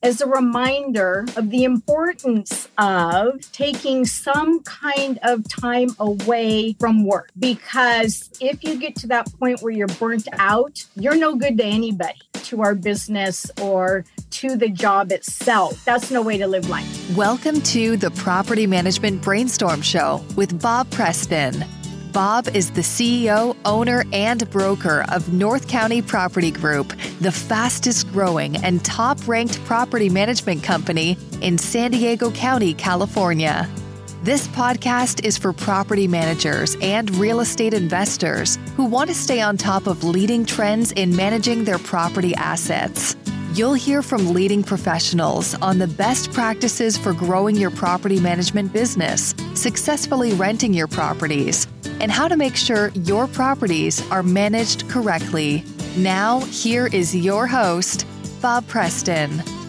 as a reminder of the importance of taking some kind of time away from work. Because if you get to that point where you're burnt out, you're no good to anybody, to our business or to the job itself. That's no way to live life. Welcome to the Property Management Brainstorm Show with Bob Preston. Bob is the CEO, owner, and broker of North County Property Group, the fastest growing and top-ranked property management company in San Diego County, California. This podcast is for property managers and real estate investors who want to stay on top of leading trends in managing their property assets. You'll hear from leading professionals on the best practices for growing your property management business, successfully renting your properties, and how to make sure your properties are managed correctly. Now, here is your host, Bob Preston.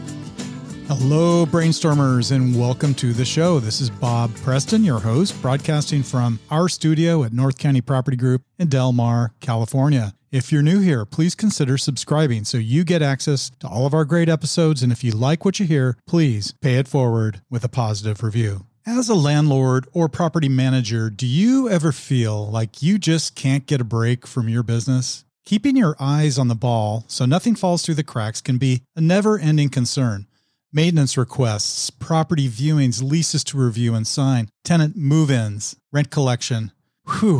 Hello, brainstormers, and welcome to the show. This is Bob Preston, your host, broadcasting from our studio at North County Property Group in Del Mar, California. If you're new here, please consider subscribing so you get access to all of our great episodes. And if you like what you hear, please pay it forward with a positive review. As a landlord or property manager, do you ever feel like you just can't get a break from your business? Keeping your eyes on the ball so nothing falls through the cracks can be a never-ending concern. Maintenance requests, property viewings, leases to review and sign, tenant move-ins, rent collection. Whew.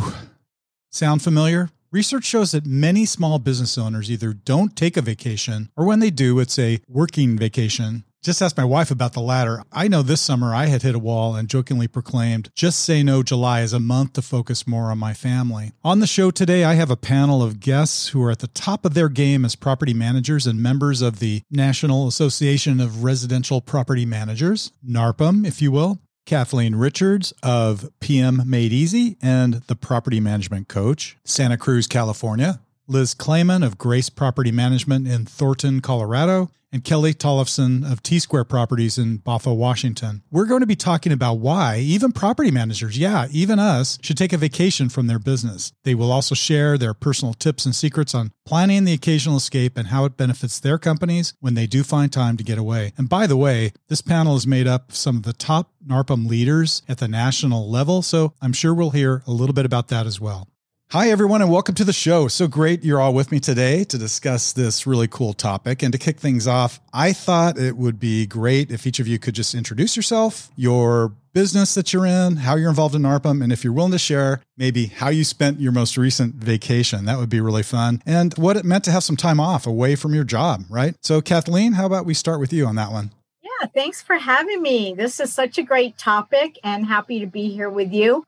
Sound familiar? Research shows that many small business owners either don't take a vacation, or when they do, it's a working vacation. Just ask my wife about the latter. I know this summer I had hit a wall and jokingly proclaimed, just say no July is a month to focus more on my family. On the show today, I have a panel of guests who are at the top of their game as property managers and members of the National Association of Residential Property Managers, NARPM, if you will. Kathleen Richards of PM Made Easy and the Property Management Coach, Santa Cruz, California. Liz Clayman of Grace Property Management in Thornton, Colorado, and Kelly Tollefson of T-Square Properties in Bothell, Washington. We're going to be talking about why even property managers, even us, should take a vacation from their business. They will also share their personal tips and secrets on planning the occasional escape and how it benefits their companies when they do find time to get away. And by the way, this panel is made up of some of the top NARPM leaders at the national level, so I'm sure we'll hear a little bit about that as well. Hi, everyone, and welcome to the show. So great you're all with me today to discuss this really cool topic. And to kick things off, I thought it would be great if each of you could just introduce yourself, your business that you're in, how you're involved in NARPM, and if you're willing to share, maybe how you spent your most recent vacation. That would be really fun. And what it meant to have some time off away from your job, right? So Kathleen, how about we start with you on that one? Yeah, thanks for having me. This is such a great topic and happy to be here with you.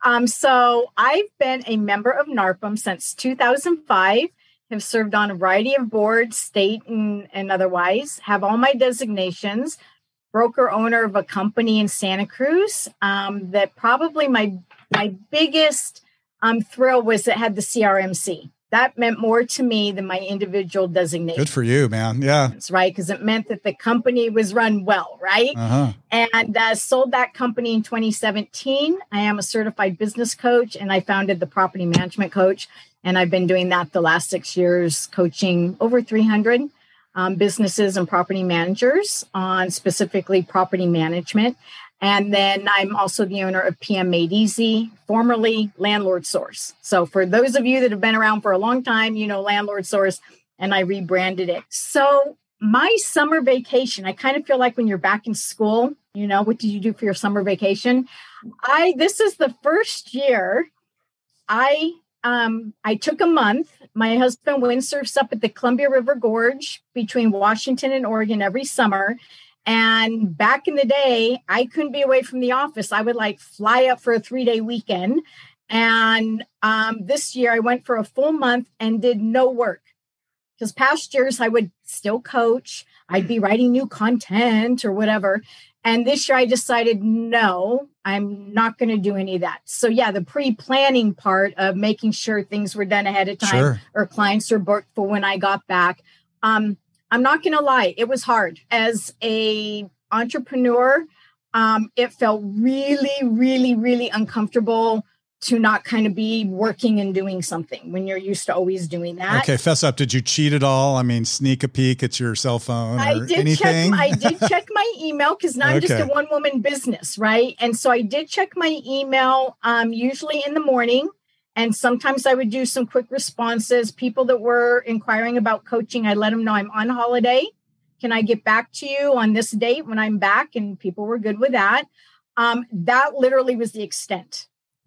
So I've been a member of NARPM since 2005, have served on a variety of boards, state and otherwise, have all my designations, broker owner of a company in Santa Cruz. That probably my biggest thrill was it had the CRMC. That meant more to me than my individual designation. Good for you, man. Yeah. That's right. Because it meant that the company was run well, right? Uh-huh. And sold that company in 2017. I am a certified business coach and I founded the Property Management Coach. And I've been doing that the last 6 years, coaching over 300 businesses and property managers on specifically property management. And then I'm also the owner of PM Made Easy, formerly Landlord Source. So for those of you that have been around for a long time, you know Landlord Source, and I rebranded it. So my summer vacation, I kind of feel like when you're back in school, what did you do for your summer vacation? This is the first year I took a month. My husband windsurfs up at the Columbia River Gorge between Washington and Oregon every summer. And back in the day, I couldn't be away from the office. I would fly up for a 3-day weekend. And this year I went for a full month and did no work. Because past years I would still coach. I'd be writing new content or whatever. And this year I decided, no, I'm not going to do any of that. So yeah, the pre-planning part of making sure things were done ahead of time or clients were booked for when I got back. I'm not going to lie. It was hard. As a entrepreneur, it felt really, really, really uncomfortable to not kind of be working and doing something when you're used to always doing that. Okay, fess up. Did you cheat at all? I mean, sneak a peek at your cell phone or anything? I did check my email because now I'm just a one-woman business, right? And so I did check my email usually in the morning. And sometimes I would do some quick responses. People that were inquiring about coaching, I let them know I'm on holiday. Can I get back to you on this date when I'm back? And people were good with that. That literally was the extent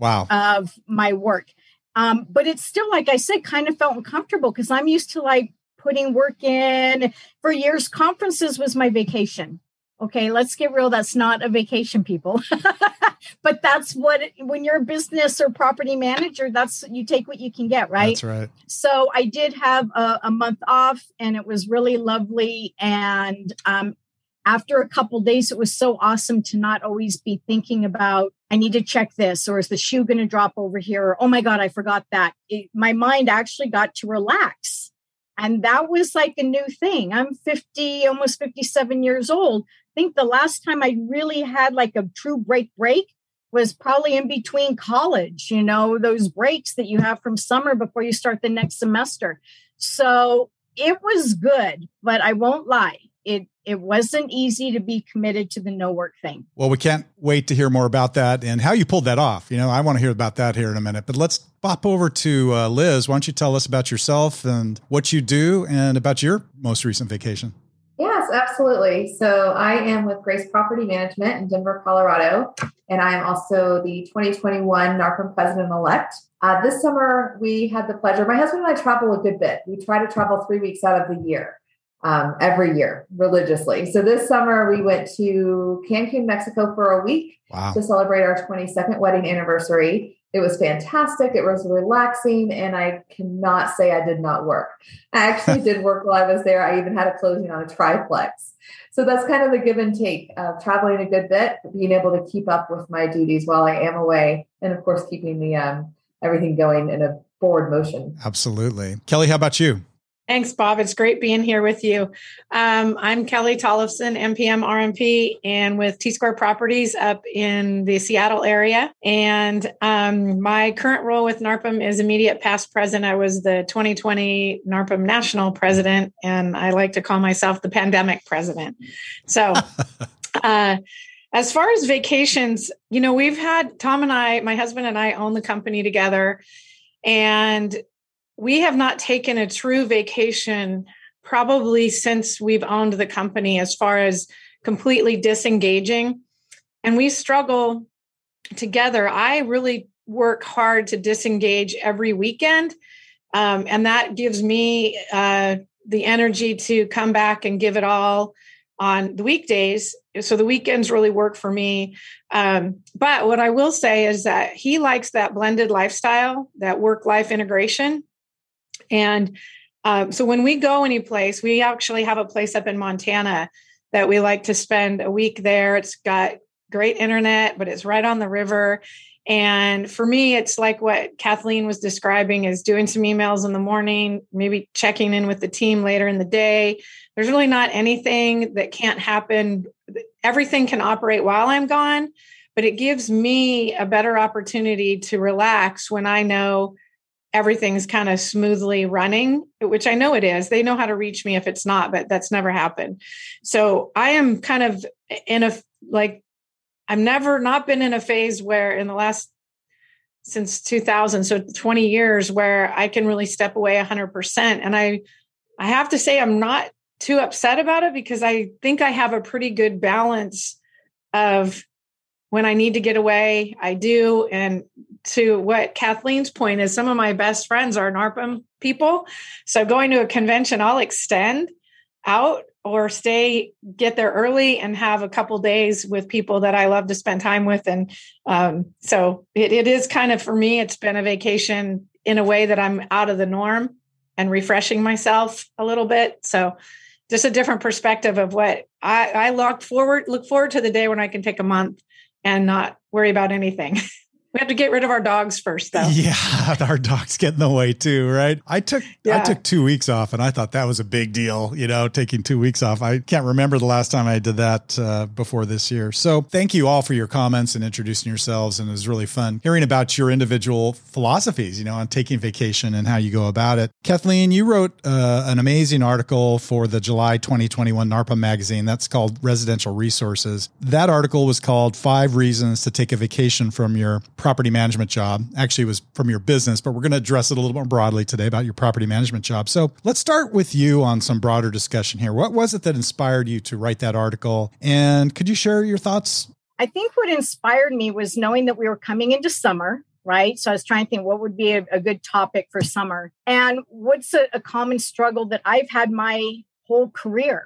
of my work. But it's still, like I said, kind of felt uncomfortable because I'm used to like putting work in. For years, conferences was my vacation. Okay, let's get real. That's not a vacation, people. But that's when you're a business or property manager, you take what you can get, right? That's right. So I did have a month off and it was really lovely. And after a couple of days, it was so awesome to not always be thinking about, I need to check this, or is the shoe going to drop over here? Or, oh my God, I forgot that. My mind actually got to relax. And that was like a new thing. I'm 50, almost 57 years old. I think the last time I really had like a true break was probably in between college, those breaks that you have from summer before you start the next semester. So it was good, but I won't lie. It wasn't easy to be committed to the no work thing. Well, we can't wait to hear more about that and how you pulled that off. I want to hear about that here in a minute, but let's pop over to Liz. Why don't you tell us about yourself and what you do and about your most recent vacation? Yes, absolutely. So I am with Grace Property Management in Denver, Colorado, and I am also the 2021 NARPM President-elect. This summer, we had the pleasure, my husband and I travel a good bit. We try to travel 3 weeks out of the year. Every year religiously. So this summer we went to Cancun, Mexico for a week to celebrate our 22nd wedding anniversary. It was fantastic. It was relaxing. And I cannot say I did not work. I actually did work while I was there. I even had a closing on a triplex. So that's kind of the give and take of traveling a good bit, being able to keep up with my duties while I am away. And of course, keeping the everything going in a forward motion. Absolutely. Kelly, how about you? Thanks, Bob. It's great being here with you. I'm Kelly Tollefson, MPM RMP, and with T-Square Properties up in the Seattle area. And my current role with NARPM is immediate past president. I was the 2020 NARPM national president, and I like to call myself the pandemic president. So as far as vacations, we've had Tom and I, my husband and I own the company together, and we have not taken a true vacation probably since we've owned the company as far as completely disengaging. And we struggle together. I really work hard to disengage every weekend. And that gives me the energy to come back and give it all on the weekdays. So the weekends really work for me. But what I will say is that he likes that blended lifestyle, that work-life integration. And so when we go any place, we actually have a place up in Montana that we like to spend a week there. It's got great internet, but it's right on the river. And for me, it's like what Kathleen was describing, is doing some emails in the morning, maybe checking in with the team later in the day. There's really not anything that can't happen. Everything can operate while I'm gone, but it gives me a better opportunity to relax when I know everything's kind of smoothly running, which I know it is. They know how to reach me if it's not, but that's never happened. So I am kind of I've never not been in a phase where since 2000, so 20 years, where I can really step away 100%. And I have to say, I'm not too upset about it because I think I have a pretty good balance of when I need to get away, I do. And to what Kathleen's point is, some of my best friends are NARPM people. So going to a convention, I'll extend out or get there early and have a couple days with people that I love to spend time with. And so it is kind of, for me, it's been a vacation in a way that I'm out of the norm and refreshing myself a little bit. So just a different perspective of what I look forward to the day when I can take a month and not worry about anything. We have to get rid of our dogs first, though. Yeah, our dogs get in the way too, right? I took 2 weeks off, and I thought that was a big deal, taking 2 weeks off. I can't remember the last time I did that before this year. So thank you all for your comments and introducing yourselves. And it was really fun hearing about your individual philosophies, on taking vacation and how you go about it. Kathleen, you wrote an amazing article for the July 2021 NARPM magazine. That's called Residential Resources. That article was called 5 Reasons to Take a Vacation from Your Property Management Job. Actually, it was from your business, but we're going to address it a little more broadly today about your property management job. So let's start with you on some broader discussion here. What was it that inspired you to write that article? And could you share your thoughts? I think what inspired me was knowing that we were coming into summer, right? So I was trying to think what would be a good topic for summer. And what's a common struggle that I've had my whole career?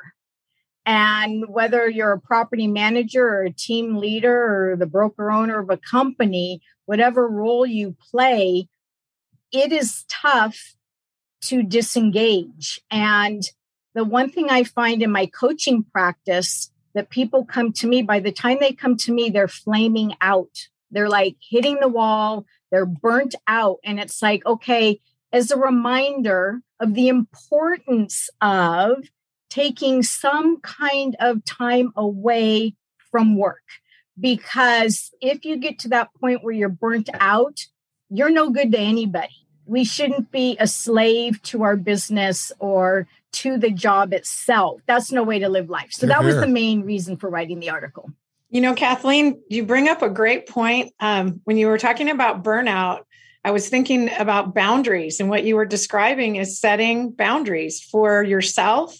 And whether you're a property manager or a team leader or the broker owner of a company, whatever role you play, it is tough to disengage. And the one thing I find in my coaching practice that people come to me, by the time they come to me, they're flaming out. They're like hitting the wall. They're burnt out. And it's like, okay, as a reminder of the importance of taking some kind of time away from work. Because if you get to that point where you're burnt out, you're no good to anybody. We shouldn't be a slave to our business or to the job itself. That's no way to live life. So that was the main reason for writing the article. Kathleen, you bring up a great point. When you were talking about burnout, I was thinking about boundaries, and what you were describing is setting boundaries for yourself.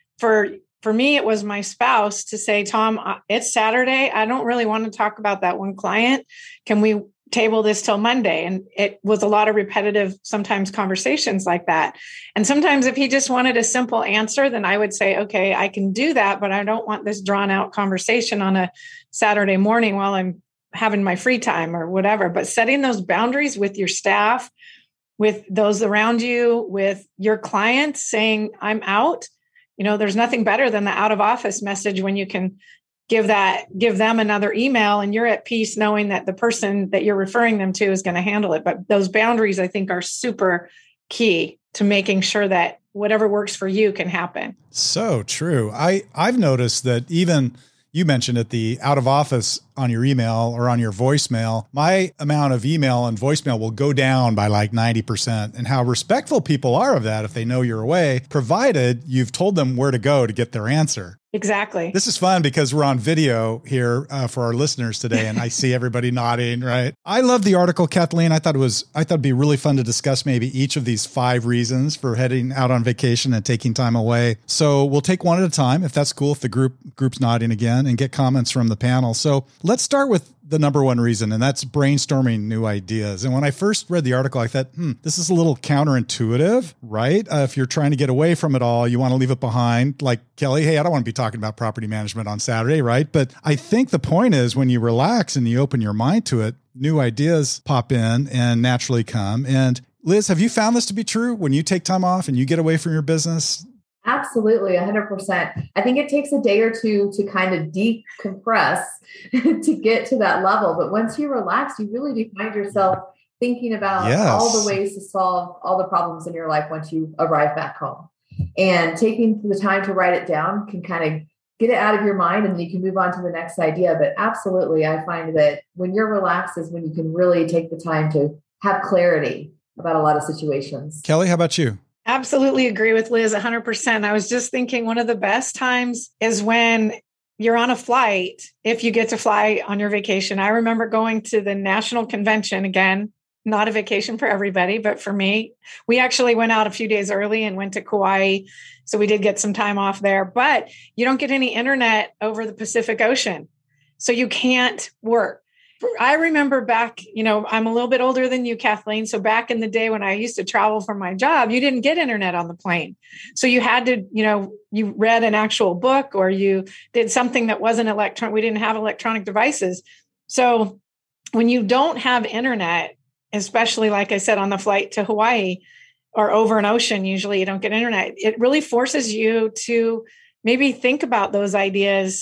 For me, it was my spouse to say, Tom, it's Saturday. I don't really want to talk about that one client. Can we table this till Monday? And it was a lot of repetitive, sometimes conversations like that. And sometimes if he just wanted a simple answer, then I would say, okay, I can do that, but I don't want this drawn out conversation on a Saturday morning while I'm having my free time or whatever. But setting those boundaries with your staff, with those around you, with your clients, saying, I'm out. There's nothing better than the out of office message when you can give them another email and you're at peace knowing that the person that you're referring them to is going to handle it. But those boundaries, I think, are super key to making sure that whatever works for you can happen. So true. I've noticed that even you mentioned it, the out of office on your email or on your voicemail, my amount of email and voicemail will go down by like 90%. And how respectful people are of that if they know you're away, provided you've told them where to go to get their answer. Exactly. This is fun because we're on video here for our listeners today, and I see everybody nodding, right? I love the article, Kathleen. I thought it'd be really fun to discuss maybe each of these 5 reasons for heading out on vacation and taking time away. So we'll take one at a time, if that's cool, if the group's nodding again, and get comments from the panel. So let's start with the number one reason, and that's brainstorming new ideas. And when I first read the article, I thought, this is a little counterintuitive, right? If you're trying to get away from it all, you want to leave it behind. Like, Kelly, hey, I don't want to be talking about property management on Saturday, right? But I think the point is when you relax and you open your mind to it, new ideas pop in and naturally come. And Liz, have you found this to be true when you take time off and you get away from your business? Absolutely, 100%. I think it takes a day or two to kind of decompress to get to that level. But once you relax, you really do find yourself thinking about all the ways to solve all the problems in your life once you arrive back home. And taking the time to write it down can kind of get it out of your mind, and you can move on to the next idea. But absolutely, I find that when you're relaxed is when you can really take the time to have clarity about a lot of situations. Kelly, how about you? Absolutely agree with Liz 100%. I was just thinking one of the best times is when you're on a flight, if you get to fly on your vacation. I remember going to the national convention, again, not a vacation for everybody, but for me, we actually went out a few days early and went to Kauai. So we did get some time off there, but you don't get any internet over the Pacific Ocean. So you can't work. I remember back, I'm a little bit older than you, Kathleen. So back in the day when I used to travel for my job, you didn't get internet on the plane. So you had to, you read an actual book or you did something that wasn't electronic. We didn't have electronic devices. So when you don't have internet, especially like I said, on the flight to Hawaii or over an ocean, usually you don't get internet. It really forces you to maybe think about those ideas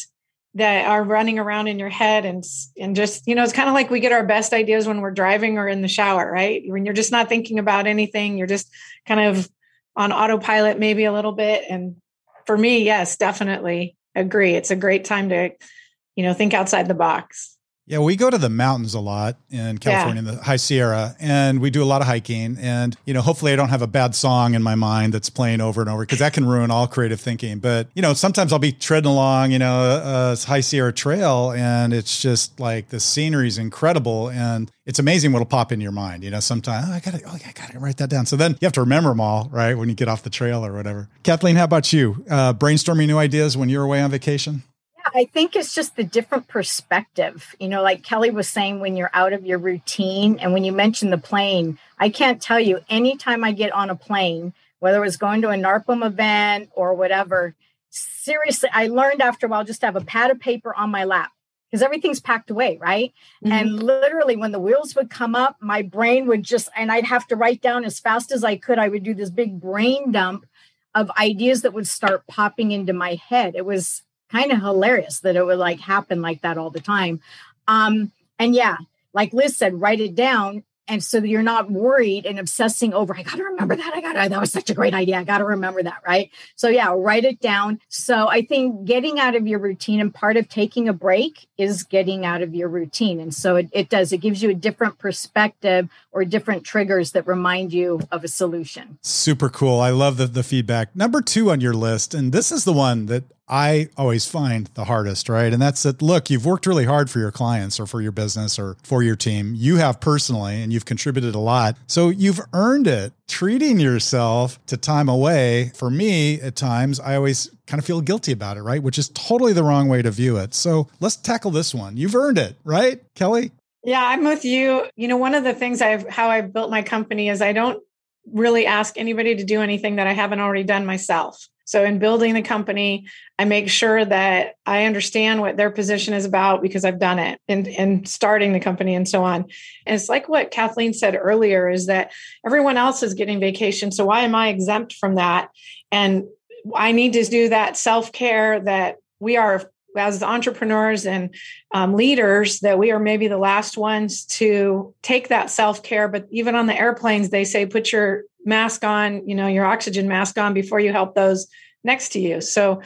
that are running around in your head and just, it's kind of like we get our best ideas when we're driving or in the shower, right? When you're just not thinking about anything, you're just kind of on autopilot, maybe a little bit. And for me, yes, definitely agree. It's a great time to, think outside the box. Yeah, we go to the mountains a lot in California, in the High Sierra, and we do a lot of hiking. And, hopefully I don't have a bad song in my mind that's playing over and over, because that can ruin all creative thinking. But, sometimes I'll be treading along, a High Sierra trail, and it's just like the scenery is incredible. And it's amazing what'll pop in your mind. Sometimes, I got to write that down. So then you have to remember them all, right, when you get off the trail or whatever. Kathleen, how about you? Brainstorming new ideas when you're away on vacation? I think it's just the different perspective, like Kelly was saying, when you're out of your routine. And when you mentioned the plane, I can't tell you, anytime I get on a plane, whether it's going to a NARPM event or whatever, seriously, I learned after a while just to have a pad of paper on my lap, because everything's packed away, right? Mm-hmm. And literally when the wheels would come up, my brain would and I'd have to write down as fast as I could. I would do this big brain dump of ideas that would start popping into my head. It was kind of hilarious that it would happen like that all the time. And yeah, like Liz said, write it down. And so that you're not worried and obsessing over, I got to remember that. That was such a great idea. I got to remember that. Right. So yeah, write it down. So I think getting out of your routine, and part of taking a break is getting out of your routine. And so it gives you a different perspective or different triggers that remind you of a solution. Super cool. I love the feedback. Number 2 on your list. And this is the one that I always find the hardest, right? And that's that, look, you've worked really hard for your clients or for your business or for your team. You have personally, and you've contributed a lot. So you've earned it. Treating yourself to time away, for me, at times, I always kind of feel guilty about it, right? Which is totally the wrong way to view it. So let's tackle this one. You've earned it, right, Kelly? Yeah, I'm with you. One of the things how I've built my company is I don't really ask anybody to do anything that I haven't already done myself. So in building the company, I make sure that I understand what their position is about because I've done it in starting the company and so on. And it's like what Kathleen said earlier, is that everyone else is getting vacation. So why am I exempt from that? And I need to do that self-care that we are, as entrepreneurs and leaders, that we are maybe the last ones to take that self-care. But even on the airplanes, they say, put your mask on, your oxygen mask on before you help those next to you. So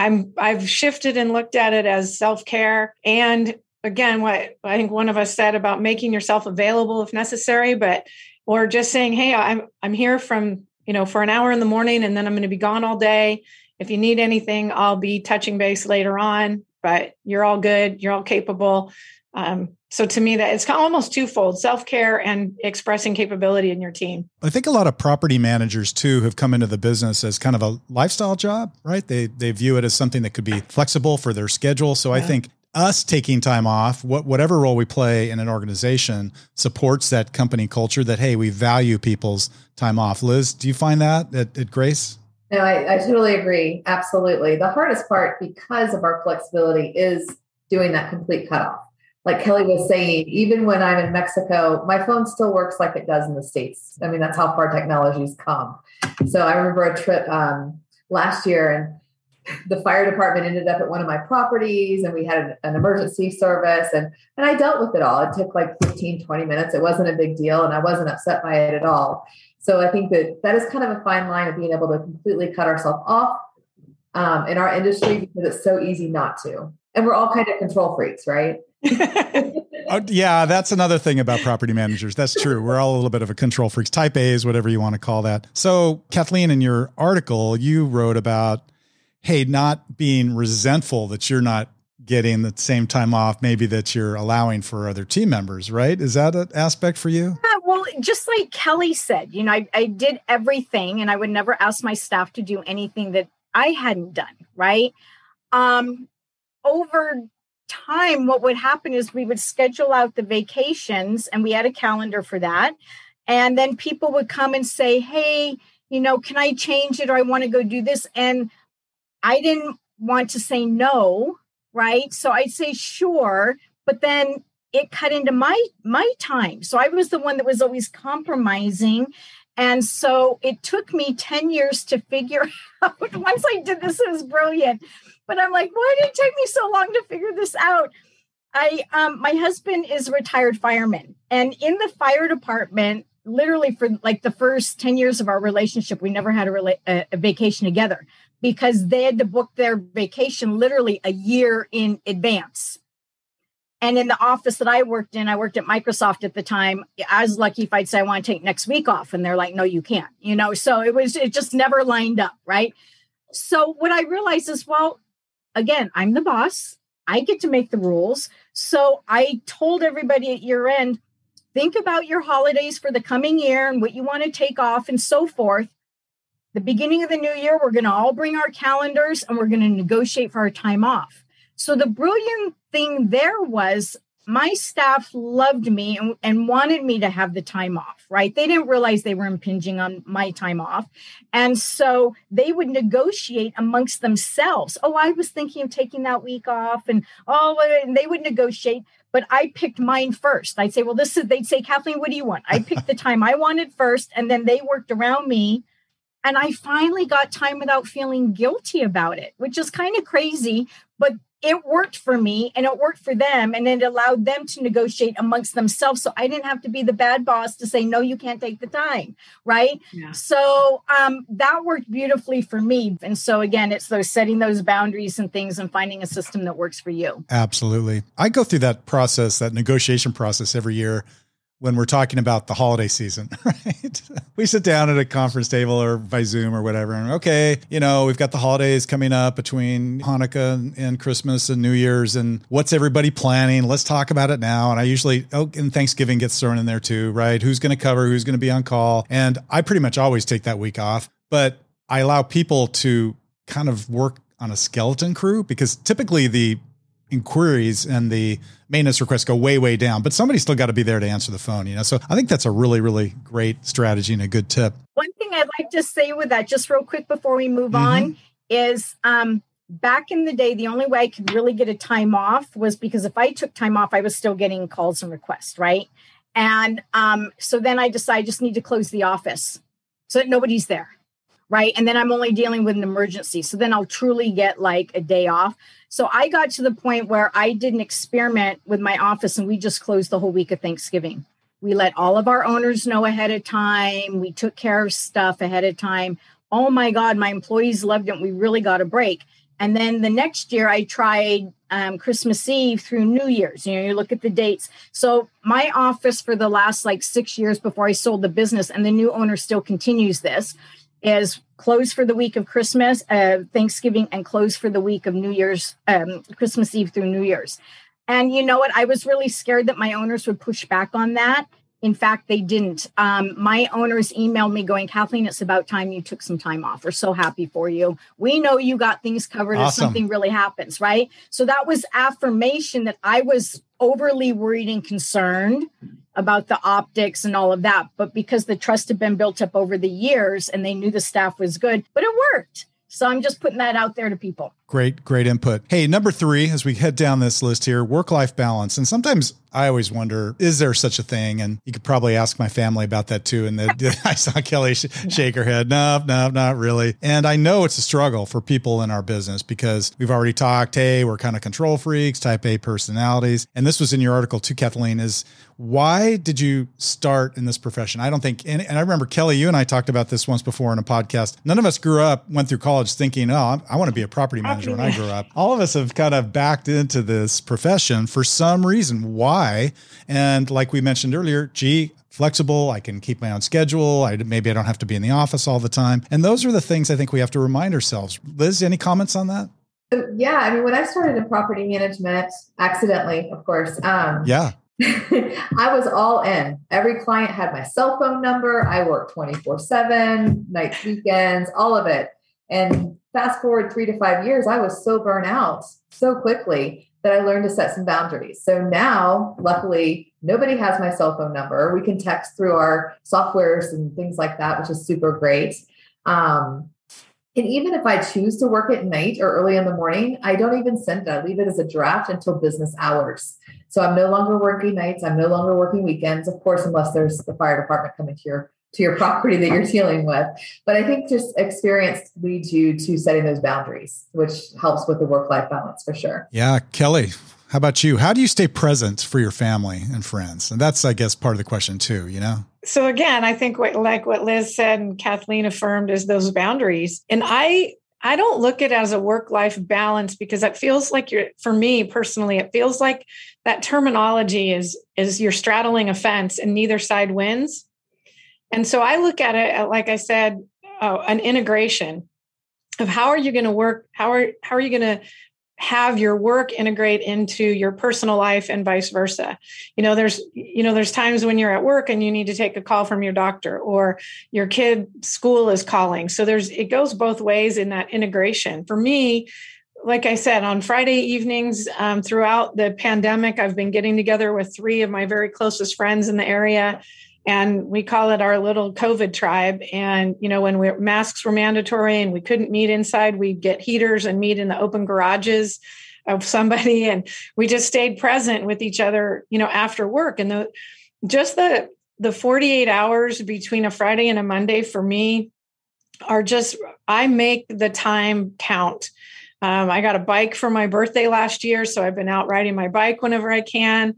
I've shifted and looked at it as self-care. And again, what I think one of us said about making yourself available if necessary, or just saying, hey, I'm here from, for an hour in the morning, and then I'm going to be gone all day. If you need anything, I'll be touching base later on, but you're all good. You're all capable. So to me, that it's almost twofold: self-care and expressing capability in your team. I think a lot of property managers too have come into the business as kind of a lifestyle job, right? They view it as something that could be flexible for their schedule. So yeah. I think us taking time off, whatever role we play in an organization, supports that company culture that, hey, we value people's time off. Liz, do you find that at Grace? No, I totally agree. Absolutely. The hardest part, because of our flexibility, is doing that complete cutoff. Like Kelly was saying, even when I'm in Mexico, my phone still works like it does in the States. I mean, that's how far technology's come. So I remember a trip last year, and the fire department ended up at one of my properties, and we had an emergency service, and I dealt with it all. It took like 15, 20 minutes. It wasn't a big deal, and I wasn't upset by it at all. So I think that is kind of a fine line of being able to completely cut ourselves off in our industry, because it's so easy not to. And we're all kind of control freaks, right? Yeah, that's another thing about property managers. That's true. We're all a little bit of a control freaks, type A's, whatever you want to call that. So Kathleen, in your article, you wrote about, hey, not being resentful that you're not getting the same time off, maybe that you're allowing for other team members, right? Is that an aspect for you? Well, just like Kelly said, I did everything, and I would never ask my staff to do anything that I hadn't done, right? Over time, what would happen is we would schedule out the vacations, and we had a calendar for that. And then people would come and say, hey, can I change it? Or I want to go do this. And I didn't want to say no, right? So I'd say, sure. But then it cut into my time. So I was the one that was always compromising. And so it took me 10 years to figure out. Once I did this, it was brilliant. But I'm like, why did it take me so long to figure this out? My husband is a retired fireman. And in the fire department, literally for like the first 10 years of our relationship, we never had a vacation together because they had to book their vacation literally a year in advance. And in the office that I worked at Microsoft at the time, I was lucky if I'd say I want to take next week off. And they're like, no, you can't, so it just never lined up. Right. So what I realized is, well, again, I'm the boss. I get to make the rules. So I told everybody at year end, think about your holidays for the coming year and what you want to take off and so forth. The beginning of the new year, we're going to all bring our calendars and we're going to negotiate for our time off. So the brilliant thing there was my staff loved me and wanted me to have the time off, right? They didn't realize they were impinging on my time off. And so they would negotiate amongst themselves. Oh, I was thinking of taking that week off and they would negotiate, but I picked mine first. I'd say, well, they'd say, Kathleen, what do you want? I picked the time I wanted first, and then they worked around me. And I finally got time without feeling guilty about it, which is kind of crazy, but it worked for me and it worked for them. And it allowed them to negotiate amongst themselves. So I didn't have to be the bad boss to say, no, you can't take the time. Right. Yeah. So that worked beautifully for me. And so again, it's setting those boundaries and things and finding a system that works for you. Absolutely. I go through that negotiation process every year when we're talking about the holiday season, right? We sit down at a conference table or by Zoom or whatever. And okay, we've got the holidays coming up between Hanukkah and Christmas and New Year's. And what's everybody planning? Let's talk about it now. And I usually, and Thanksgiving gets thrown in there too, right? Who's going to cover, who's going to be on call. And I pretty much always take that week off, but I allow people to kind of work on a skeleton crew because typically the inquiries and the maintenance requests go way, way down, but somebody's still got to be there to answer the phone, So I think that's a really, really great strategy and a good tip. One thing I'd like to say with that, just real quick before we move on, is back in the day, the only way I could really get a time off was because if I took time off, I was still getting calls and requests, right? And so then I decided I just need to close the office so that nobody's there. Right. And then I'm only dealing with an emergency. So then I'll truly get like a day off. So I got to the point where I did an experiment with my office and we just closed the whole week of Thanksgiving. We let all of our owners know ahead of time. We took care of stuff ahead of time. Oh, my God, my employees loved it. We really got a break. And then the next year I tried Christmas Eve through New Year's. You look at the dates. So my office for the last 6 years before I sold the business, and the new owner still continues this, is closed for the week of Christmas, Thanksgiving, and closed for the week of New Year's, Christmas Eve through New Year's. And you know what? I was really scared that my owners would push back on that. In fact, they didn't. My owners emailed me going, Kathleen, it's about time you took some time off. We're so happy for you. We know you got things covered if something really happens, right? So that was affirmation that I was overly worried and concerned about the optics and all of that. But because the trust had been built up over the years and they knew the staff was good, but it worked. So I'm just putting that out there to people. Great input. Hey, number 3, as we head down this list here, work-life balance. And sometimes I always wonder, is there such a thing? And you could probably ask my family about that too. And I saw Kelly shake her head. No, not really. And I know it's a struggle for people in our business because we've already talked, hey, we're kind of control freaks, type A personalities. And this was in your article too, Kathleen, is why did you start in this profession? I don't think, and I remember Kelly, you and I talked about this once before in a podcast. None of us went through college thinking, I want to be a property manager when I grew up. All of us have kind of backed into this profession for some reason. Why? And like we mentioned earlier, flexible. I can keep my own schedule. Maybe I don't have to be in the office all the time. And those are the things I think we have to remind ourselves. Liz, any comments on that? Yeah. When I started in property management, accidentally, of course. I was all in. Every client had my cell phone number. I worked 24/7, nights, weekends, all of it. And fast forward 3 to 5 years, I was so burnt out so quickly that I learned to set some boundaries. So now, luckily, nobody has my cell phone number. We can text through our softwares and things like that, which is super great. And even if I choose to work at night or early in the morning, I don't even send it. I leave it as a draft until business hours. So I'm no longer working nights. I'm no longer working weekends, of course, unless there's the fire department coming to your to your property that you're dealing with. But I think just experience leads you to setting those boundaries, which helps with the work-life balance for sure. Yeah. Kelly, how about you? How do you stay present for your family and friends? And that's, I guess, part of the question too, you know? So again, I think what Liz said and Kathleen affirmed is those boundaries. And I don't look at it as a work-life balance because it feels like for me personally, it feels like that terminology is you're straddling a fence and neither side wins. And so I look at it, like I said, an integration of how are you going to work? How are you going to have your work integrate into your personal life and vice versa? There's times when you're at work and you need to take a call from your doctor or your kid school is calling. So it goes both ways in that integration. For me, like I said, on Friday evenings throughout the pandemic, I've been getting together with 3 of my very closest friends in the area. And we call it our little COVID tribe. And, when masks were mandatory and we couldn't meet inside, we'd get heaters and meet in the open garages of somebody. And we just stayed present with each other, after work. And the 48 hours between a Friday and a Monday for me are I make the time count. I got a bike for my birthday last year, so I've been out riding my bike whenever I can.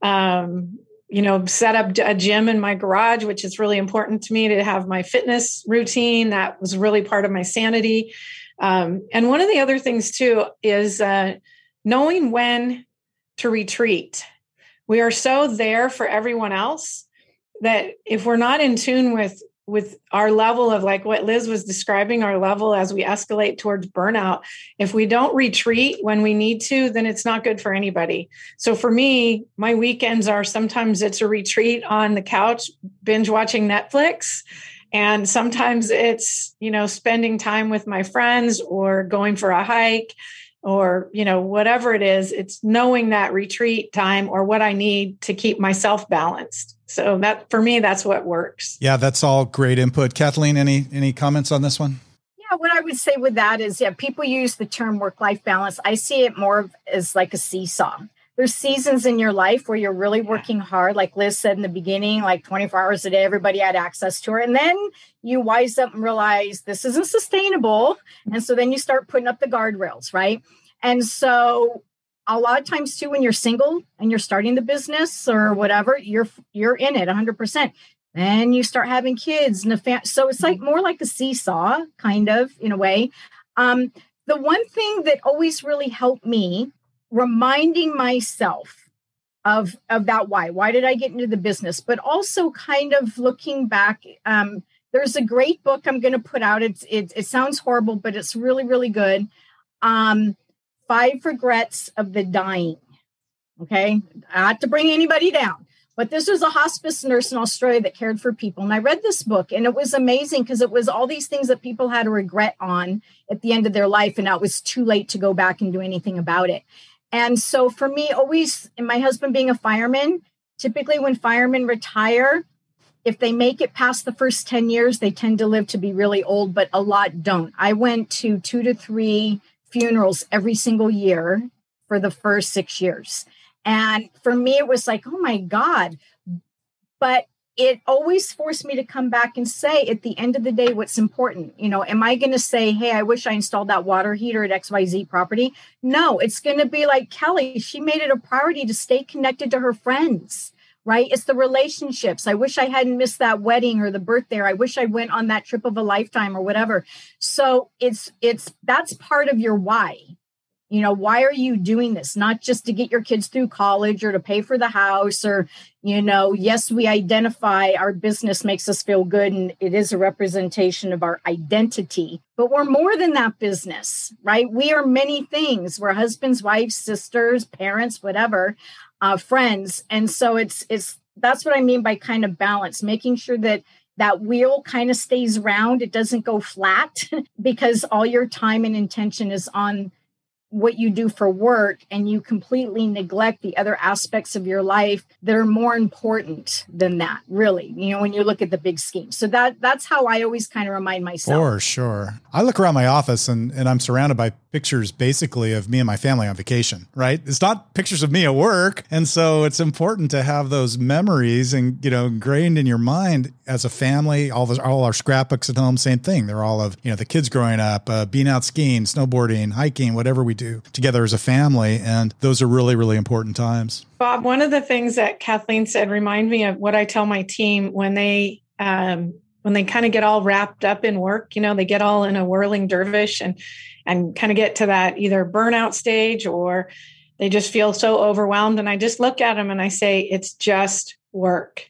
Set up a gym in my garage, which is really important to me to have my fitness routine. That was really part of my sanity. And one of the other things too is knowing when to retreat. We are so there for everyone else that if we're not in tune with our level of, like what Liz was describing, our level as we escalate towards burnout, if we don't retreat when we need to, then it's not good for anybody. So for me, my weekends are sometimes it's a retreat on the couch, binge watching Netflix. And sometimes it's, spending time with my friends or going for a hike or, whatever it is. It's knowing that retreat time or what I need to keep myself balanced. So that for me, that's what works. Yeah, that's all great input. Kathleen, any comments on this one? Yeah, what I would say with that is, people use the term work-life balance. I see it more as like a seesaw. There's seasons in your life where you're really working hard, like Liz said in the beginning, like 24 hours a day, everybody had access to her. And then you wise up and realize this isn't sustainable. And so then you start putting up the guardrails, right? And so a lot of times too, when you're single and you're starting the business or whatever, you're in it 100%. Then you start having kids and so it's like more like a seesaw, kind of, in a way. The one thing that always really helped me, reminding myself of that why did I get into the business, but also kind of looking back. There's a great book I'm going to put out. It sounds horrible, but it's really, really good. 5 Regrets of the Dying. Okay. Not to bring anybody down, but this was a hospice nurse in Australia that cared for people. And I read this book and it was amazing because it was all these things that people had a regret on at the end of their life. And now it was too late to go back and do anything about it. And so for me, always, and my husband being a fireman, typically when firemen retire, if they make it past the first 10 years, they tend to live to be really old, but a lot don't. I went to 2 to 3 funerals every single year for the first 6 years. And for me, it was like, oh my God. But it always forced me to come back and say, at the end of the day, what's important? Am I going to say, hey, I wish I installed that water heater at XYZ property? No, it's going to be like Kelly. She made it a priority to stay connected to her friends, right? It's the relationships. I wish I hadn't missed that wedding or the birthday. Or I wish I went on that trip of a lifetime or whatever. So that's part of your why. Why are you doing this? Not just to get your kids through college or to pay for the house or, yes, we identify our business makes us feel good and it is a representation of our identity, but we're more than that business, right? We are many things. We're husbands, wives, sisters, parents, whatever, friends. And so that's what I mean by kind of balance, making sure that wheel kind of stays round. It doesn't go flat because all your time and intention is on what you do for work and you completely neglect the other aspects of your life that are more important than that, really, when you look at the big scheme. So that's how I always kind of remind myself. For sure. I look around my office and I'm surrounded by pictures basically of me and my family on vacation, right? It's not pictures of me at work. And so it's important to have those memories and, ingrained in your mind as a family. All our scrapbooks at home, same thing. They're all of, the kids growing up, being out skiing, snowboarding, hiking, whatever we do together as a family. And those are really, really important times. Bob, one of the things that Kathleen said remind me of what I tell my team when they kind of get all wrapped up in work, they get all in a whirling dervish and kind of get to that either burnout stage or they just feel so overwhelmed. And I just look at them and I say, it's just work.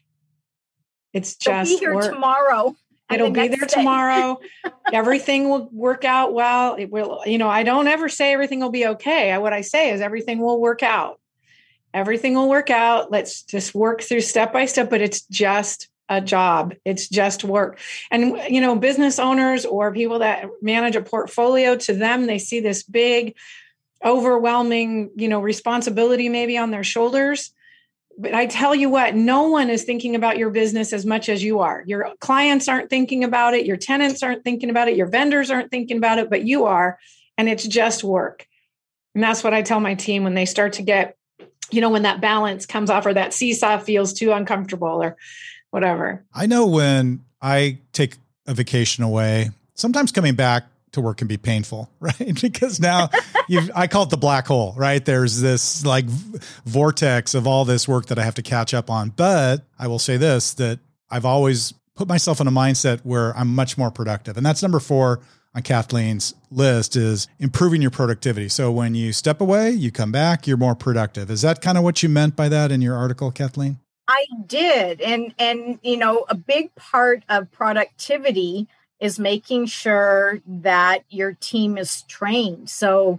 It's just It'll be here work. Tomorrow. It'll be there tomorrow. Everything will work out well. It will, I don't ever say everything will be okay. What I say is everything will work out. Everything will work out. Let's just work through step by step, but it's just a job. It's just work. And, business owners or people that manage a portfolio, to them, they see this big, overwhelming, responsibility maybe on their shoulders. But I tell you what, no one is thinking about your business as much as you are. Your clients aren't thinking about it. Your tenants aren't thinking about it. Your vendors aren't thinking about it, but you are. And it's just work. And that's what I tell my team when they start to get, when that balance comes off or that seesaw feels too uncomfortable or whatever. I know when I take a vacation away, sometimes coming back to work can be painful, right? Because now I call it the black hole, right? There's this like vortex of all this work that I have to catch up on. But I will say this, that I've always put myself in a mindset where I'm much more productive. And that's number 4 on Kathleen's list, is improving your productivity. So when you step away, you come back, you're more productive. Is that kind of what you meant by that in your article, Kathleen? I did. And a big part of productivity is making sure that your team is trained. So,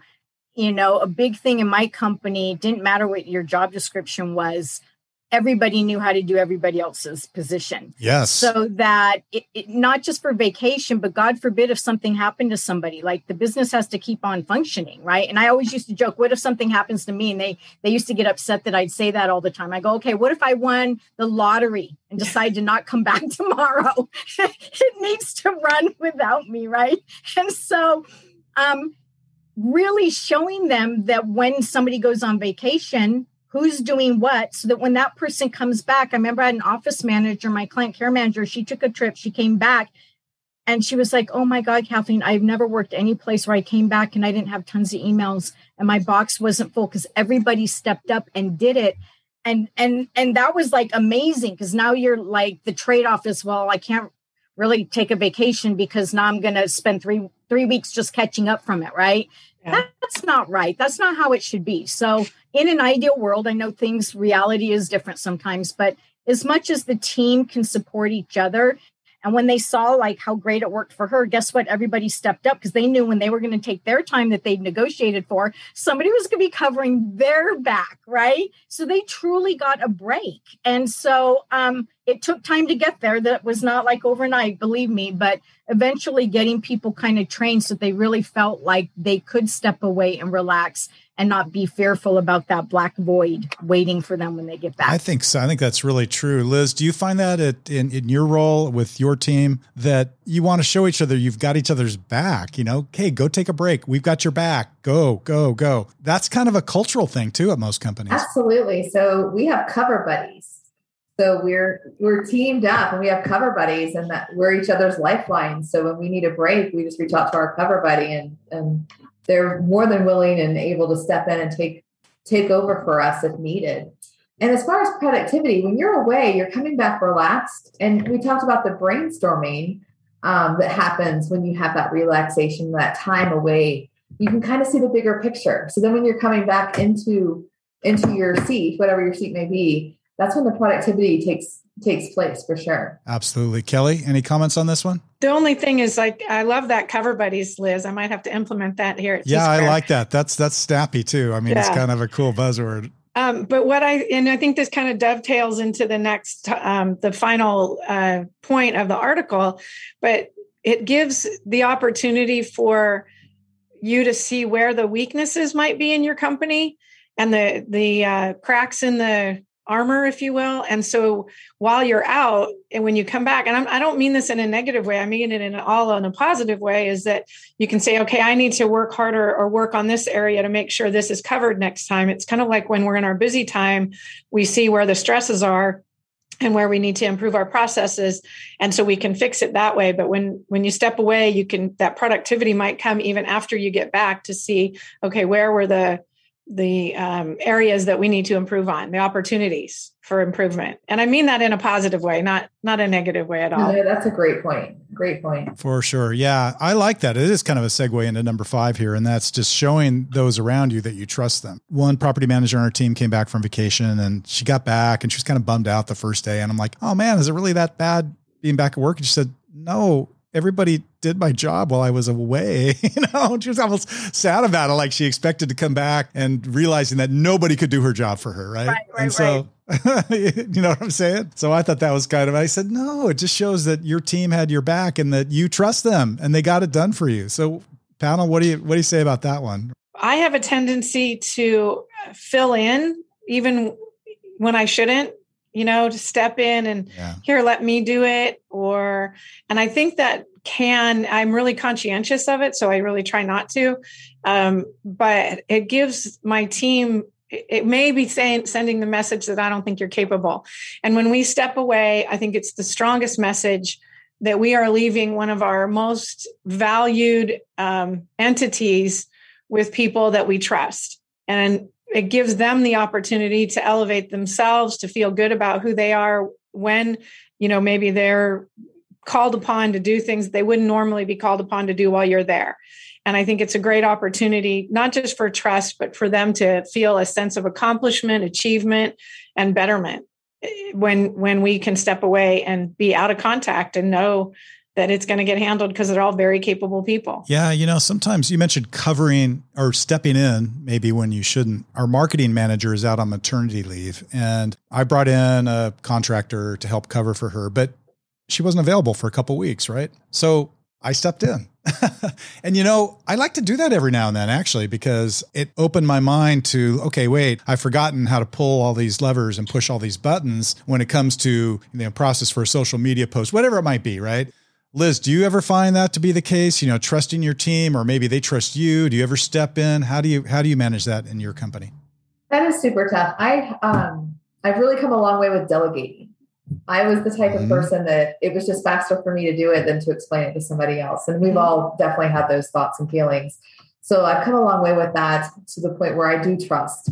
a big thing in my company, didn't matter what your job description was, everybody knew how to do everybody else's position. Yes. So that it not just for vacation, but God forbid if something happened to somebody, like the business has to keep on functioning, right? And I always used to joke, what if something happens to me? And they used to get upset that I'd say that all the time. I go, okay, what if I won the lottery and decide to not come back tomorrow? It needs to run without me, right? And so really showing them that when somebody goes on vacation, who's doing what, so that when that person comes back, I remember I had an office manager, my client care manager, she took a trip, she came back and she was like, oh my God, Kathleen, I've never worked any place where I came back and I didn't have tons of emails and my box wasn't full because everybody stepped up and did it. And that was like amazing because now you're like, the trade-off is, well, I can't really take a vacation because now I'm going to spend three weeks just catching up from it, right? Yeah. That's not right. That's not how it should be. So in an ideal world, I know reality is different sometimes, but as much as the team can support each other, and when they saw like how great it worked for her, guess what? Everybody stepped up because they knew when they were going to take their time that they'd negotiated for, somebody was going to be covering their back, right? So they truly got a break. And so it took time to get there. That was not like overnight, believe me, but eventually getting people kind of trained so they really felt like they could step away and relax and not be fearful about that black void waiting for them when they get back. I think so. I think that's really true. Liz, do you find that in your role with your team that you want to show each other you've got each other's back? Hey, go take a break. We've got your back. Go, go, go. That's kind of a cultural thing too at most companies. Absolutely. So we have cover buddies. So we're teamed up and we have cover buddies and that we're each other's lifelines. So when we need a break, we just reach out to our cover buddy and they're more than willing and able to step in and take over for us if needed. And as far as productivity, when you're away, you're coming back relaxed. And we talked about the brainstorming that happens when you have that relaxation, that time away. You can kind of see the bigger picture. So then when you're coming back into your seat, whatever your seat may be, that's when the productivity takes place for sure. Absolutely. Kelly, any comments on this one? The only thing is, like, I love that cover buddies, Liz. I might have to implement that here at Yeah, I like that. That's snappy too. I mean, It's kind of a cool buzzword. But I think this kind of dovetails into the next, the final point of the article, but it gives the opportunity for, you to see where the weaknesses might be in your company and the cracks in the armor, if you will. And so while you're out and when you come back, and I don't mean this in a negative way, I mean it in a positive way, is that you can say, okay, I need to work harder or work on this area to make sure this is covered next time. It's kind of like when we're in our busy time, we see where the stresses are and where we need to improve our processes. And so we can fix it that way. But when you step away, that productivity might come even after you get back to see, okay, where were the areas that we need to improve on, the opportunities for improvement. And I mean that in a positive way, not a negative way at all. No, that's a great point. Great point. For sure. Yeah. I like that. It is kind of a segue into number 5 here. And that's just showing those around you that you trust them. One property manager on our team came back from vacation and she got back and she was kind of bummed out the first day. And I'm like, oh man, is it really that bad being back at work? And she said, no, everybody did my job while I was away. She was almost sad about it. Like she expected to come back and realizing that nobody could do her job for her. Right. And so, you know what I'm saying? So I thought that was I said, no, it just shows that your team had your back and that you trust them and they got it done for you. So panel, what do you say about that one? I have a tendency to fill in even when I shouldn't. To step in and here, let me do it. And I think that I'm really conscientious of it. So I really try not to. But it gives my team, it may be sending the message that I don't think you're capable. And when we step away, I think it's the strongest message that we are leaving one of our most valued entities with people that we trust. And it gives them the opportunity to elevate themselves, to feel good about who they are when, maybe they're called upon to do things they wouldn't normally be called upon to do while you're there. And I think it's a great opportunity, not just for trust, but for them to feel a sense of accomplishment, achievement, and betterment when we can step away and be out of contact and know that it's going to get handled because they're all very capable people. Yeah. Sometimes you mentioned covering or stepping in maybe when you shouldn't. Our marketing manager is out on maternity leave and I brought in a contractor to help cover for her, but she wasn't available for a couple of weeks. Right. So I stepped in and, I like to do that every now and then actually, because it opened my mind to, okay, wait, I've forgotten how to pull all these levers and push all these buttons when it comes to process for a social media post, whatever it might be. Right. Liz, do you ever find that to be the case? Trusting your team, or maybe they trust you. Do you ever step in? How do you manage that in your company? That is super tough. I've really come a long way with delegating. I was the type of person that it was just faster for me to do it than to explain it to somebody else. And we've all definitely had those thoughts and feelings. So I've come a long way with that to the point where I do trust.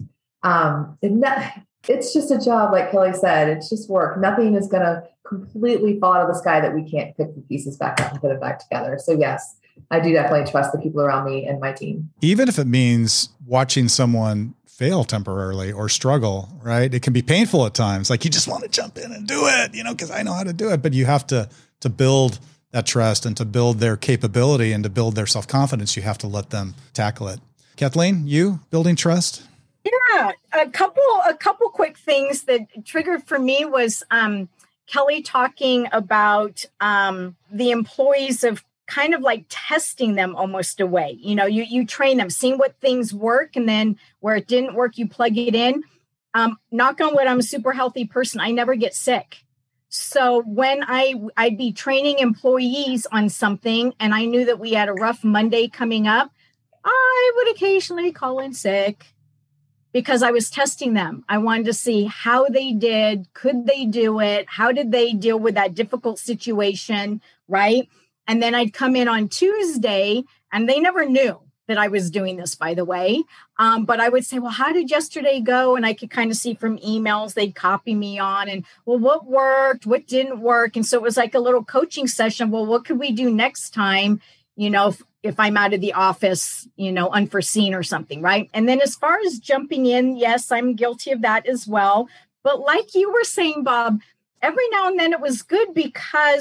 It's just a job, like Kelly said, it's just work. Nothing is going to completely fall out of the sky that we can't pick the pieces back up and put it back together. So yes, I do definitely trust the people around me and my team. Even if it means watching someone fail temporarily or struggle, right? It can be painful at times. Like you just want to jump in and do it, because I know how to do it, but you have to build that trust and to build their capability and to build their self-confidence. You have to let them tackle it. Kathleen, you building trust? Yeah, a couple quick things that triggered for me was Kelly talking about the employees of kind of like testing them almost away. You train them, seeing what things work, and then where it didn't work, you plug it in. Knock on wood, I'm a super healthy person. I never get sick. So when I'd be training employees on something and I knew that we had a rough Monday coming up, I would occasionally call in sick. Because I was testing them. I wanted to see how they did. Could they do it? How did they deal with that difficult situation? Right. And then I'd come in on Tuesday and they never knew that I was doing this, by the way. But I would say, well, how did yesterday go? And I could kind of see from emails, they'd copy me on and, well, what worked? What didn't work? And so it was like a little coaching session. Well, what could we do next time? If I'm out of the office, unforeseen or something, right? And then as far as jumping in, yes, I'm guilty of that as well. But like you were saying, Bob, every now and then it was good because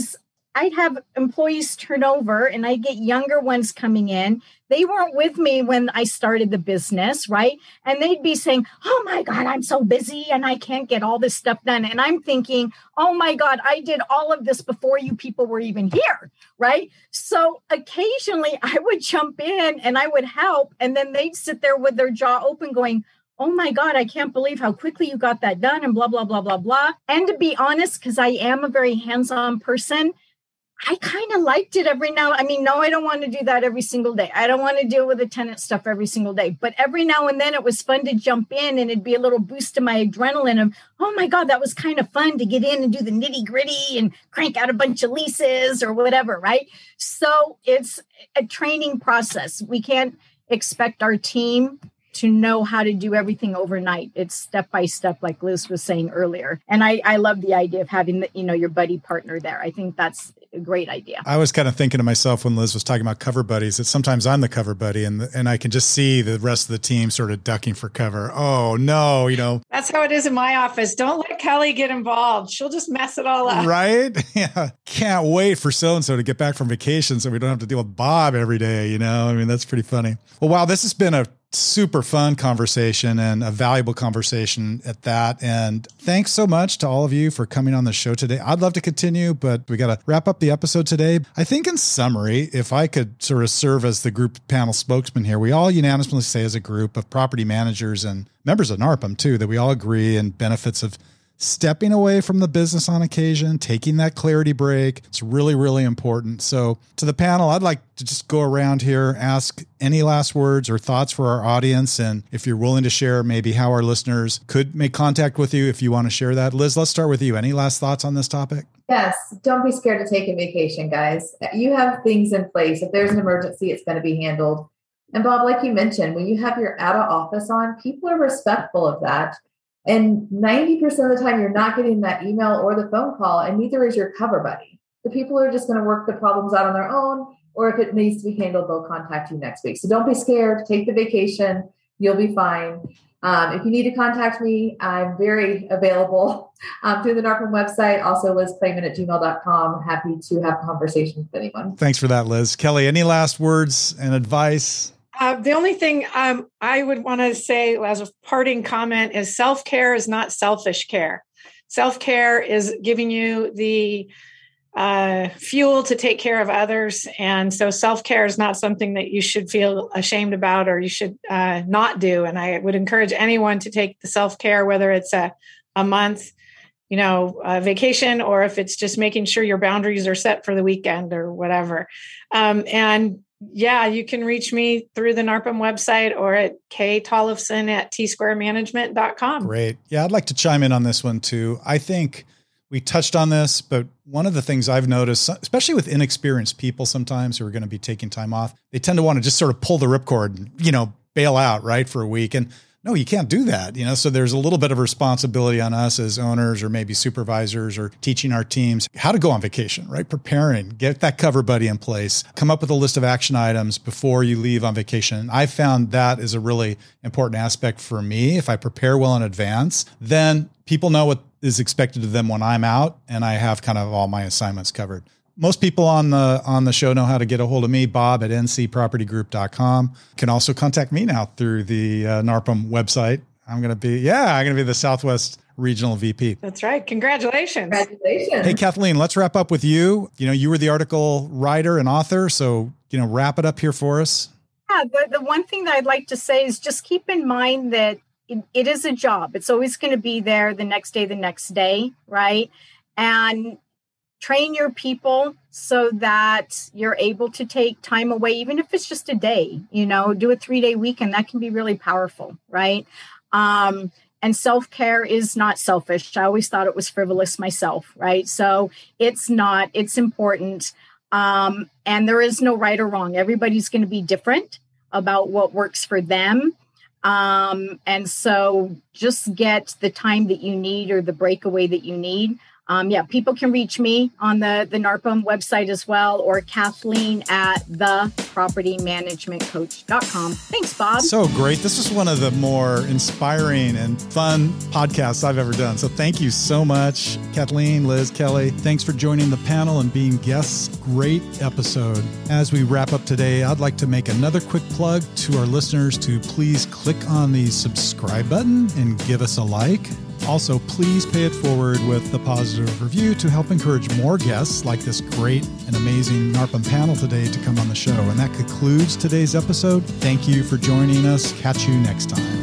I'd have employees turn over and I get younger ones coming in. They weren't with me when I started the business, right? And they'd be saying, oh my God, I'm so busy and I can't get all this stuff done. And I'm thinking, oh my God, I did all of this before you people were even here, right? So occasionally I would jump in and I would help. And then they'd sit there with their jaw open going, oh my God, I can't believe how quickly you got that done and blah, blah, blah, blah, blah. And to be honest, because I am a very hands-on person, I kind of liked it every now. I mean, no, I don't want to do that every single day. I don't want to deal with the tenant stuff every single day. But every now and then it was fun to jump in and it'd be a little boost to my adrenaline of, oh my God, that was kind of fun to get in and do the nitty gritty and crank out a bunch of leases or whatever, right? So it's a training process. We can't expect our team to know how to do everything overnight. It's step by step, like Liz was saying earlier. And I love the idea of having your buddy partner there. I think that's a great idea. I was kind of thinking to myself when Liz was talking about cover buddies that sometimes I'm the cover buddy and I can just see the rest of the team sort of ducking for cover. Oh no, That's how it is in my office. Don't let Kelly get involved. She'll just mess it all up. Right? Yeah. Can't wait for so-and-so to get back from vacation so we don't have to deal with Bob every day, I mean, that's pretty funny. Well, wow, this has been a super fun conversation and a valuable conversation at that. And thanks so much to all of you for coming on the show today. I'd love to continue, but we got to wrap up the episode today. I think in summary, if I could sort of serve as the group panel spokesman here, we all unanimously say as a group of property managers and members of NARPM too, that we all agree in benefits of stepping away from the business on occasion, taking that clarity break. It's really, really important. So to the panel, I'd like to just go around here, ask any last words or thoughts for our audience. And if you're willing to share maybe how our listeners could make contact with you, if you want to share that. Liz, let's start with you. Any last thoughts on this topic? Yes. Don't be scared to take a vacation, guys. You have things in place. If there's an emergency, it's going to be handled. And Bob, like you mentioned, when you have your out of office on, people are respectful of that. And 90% of the time, you're not getting that email or the phone call, and neither is your cover buddy. The people are just going to work the problems out on their own, or if it needs to be handled, they'll contact you next week. So don't be scared. Take the vacation. You'll be fine. If you need to contact me, I'm very available through the NARPM website. Also, LizClayman@gmail.com. Happy to have conversations with anyone. Thanks for that, Liz. Kelly, any last words and advice? The only thing I would want to say as a parting comment is self-care is not selfish care. Self-care is giving you the fuel to take care of others. And so self-care is not something that you should feel ashamed about or you should not do. And I would encourage anyone to take the self-care, whether it's a month, a vacation, or if it's just making sure your boundaries are set for the weekend or whatever. Yeah, you can reach me through the NARPM website or at ktollefson@tsquaremanagement.com. Great. Yeah, I'd like to chime in on this one too. I think we touched on this, but one of the things I've noticed, especially with inexperienced people sometimes who are going to be taking time off, they tend to want to just sort of pull the ripcord and, bail out, right, for a week. And no, you can't do that. So there's a little bit of responsibility on us as owners or maybe supervisors or teaching our teams how to go on vacation, right? Preparing, get that cover buddy in place, come up with a list of action items before you leave on vacation. I found that is a really important aspect for me. If I prepare well in advance, then people know what is expected of them when I'm out and I have kind of all my assignments covered. Most people on the show know how to get a hold of me, Bob at ncpropertygroup.com. Can also contact me now through the NARPM website. I'm going to be the Southwest Regional VP. That's right. Congratulations. Congratulations. Hey, Kathleen, let's wrap up with you. You were the article writer and author. So, wrap it up here for us. Yeah, the one thing that I'd like to say is just keep in mind that it is a job. It's always going to be there the next day, right? And train your people so that you're able to take time away, even if it's just a day, do a 3-day weekend. That can be really powerful, right? And self-care is not selfish. I always thought it was frivolous myself, right? So it's not, it's important. And there is no right or wrong. Everybody's going to be different about what works for them. And so just get the time that you need or the breakaway that you need. people can reach me on the NARPM website as well, or Kathleen at thepropertymanagementcoach.com. Thanks, Bob. So great. This is one of the more inspiring and fun podcasts I've ever done. So thank you so much, Kathleen, Liz, Kelly. Thanks for joining the panel and being guests. Great episode. As we wrap up today, I'd like to make another quick plug to our listeners to please click on the subscribe button and give us a like. Also, please pay it forward with a positive review to help encourage more guests like this great and amazing NARPM panel today to come on the show. And that concludes today's episode. Thank you for joining us. Catch you next time.